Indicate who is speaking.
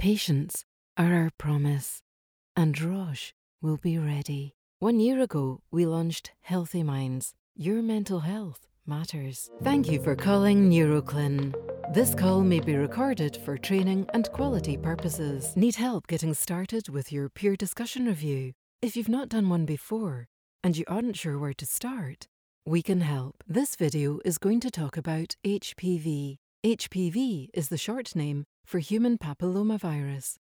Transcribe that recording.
Speaker 1: Patients are our promise, and Roche will be ready. 1 year ago, we launched Healthy Minds. Your mental health matters. Thank you for calling Neuroclin. This call may be recorded for training and quality purposes. Need help getting started with your peer discussion review? If you've not done one before and you aren't sure where to start, we can help. This video is going to talk about HPV. HPV is the short name for human papillomavirus.